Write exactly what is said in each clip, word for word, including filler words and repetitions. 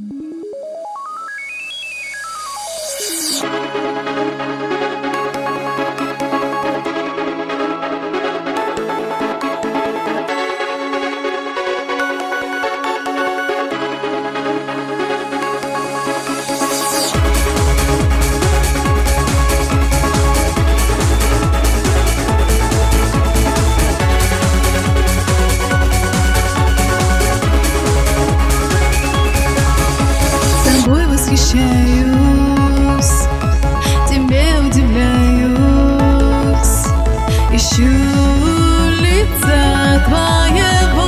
Восхищаюсь, тебе удивляюсь, ищу лица твоего,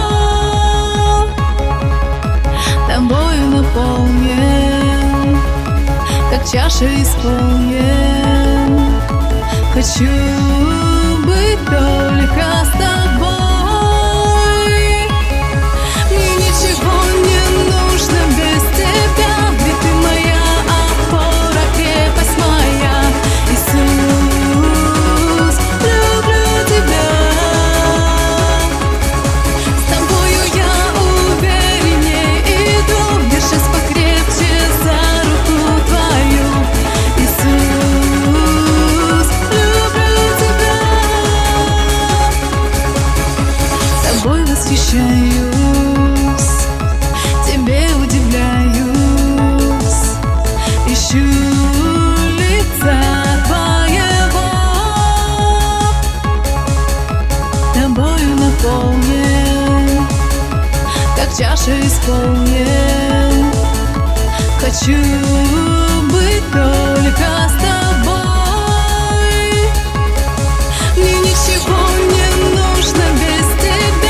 тобою наполнен, как чаша исполнен. Хочу быть только с тобой, мне ничего не нужно без тебя. Восхищаюсь, тебе удивляюсь, ищу лица твоего, тобою наполнен, как чаша исполнен. Хочу быть только с тобой, мне ничего не нужно без тебя.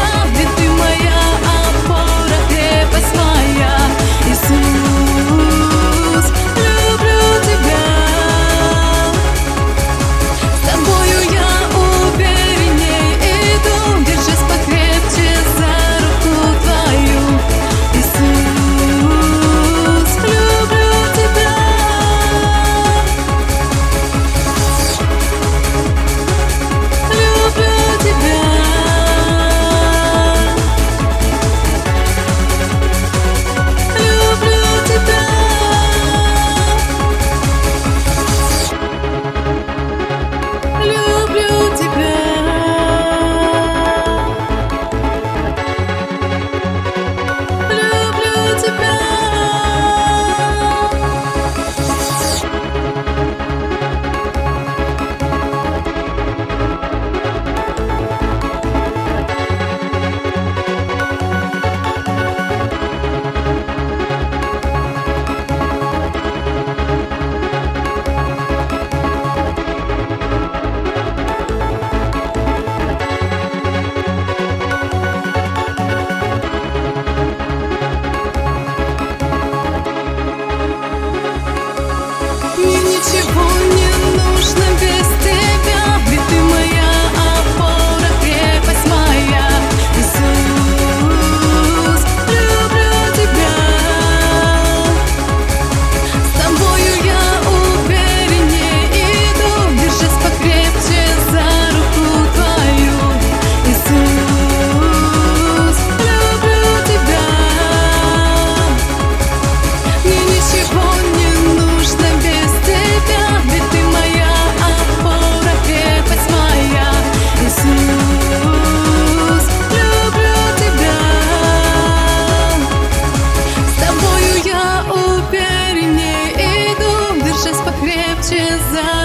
Покрепче за